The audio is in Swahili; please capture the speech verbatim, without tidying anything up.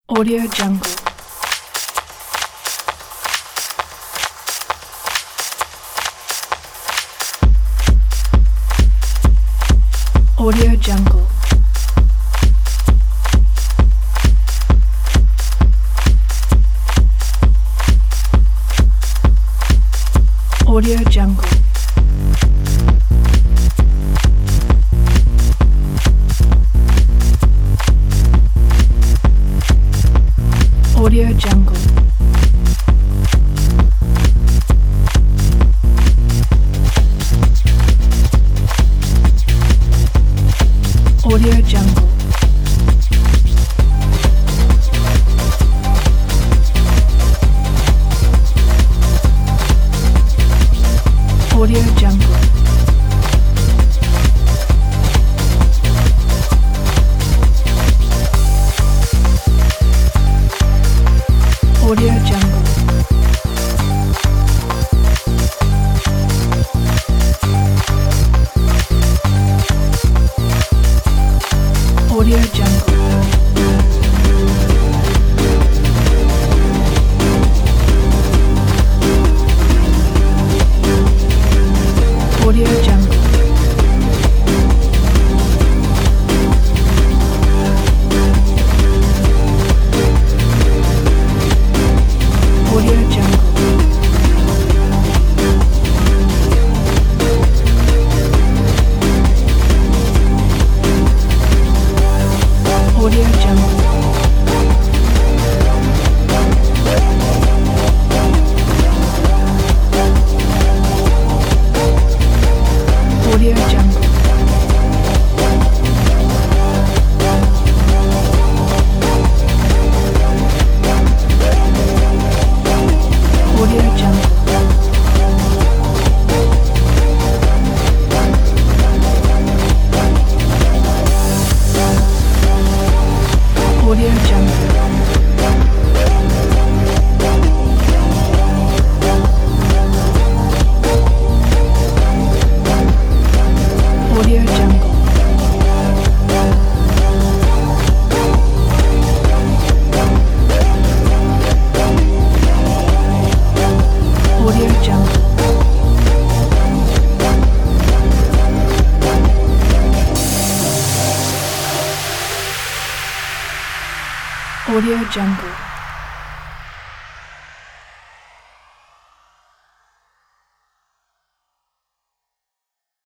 Audio Jungle. Audio Jungle. Audio Jungle. Audio Jungle. Audio Jungle. Audio Jungle. Audio Jungle. Audio Jungle. Audio Jungle. Audio Jungle. Audio Jungle. Audio Jungle. Audio Jungle. Audio Jungle. Audio Jungle. Audio Jungle. Audio Jungle.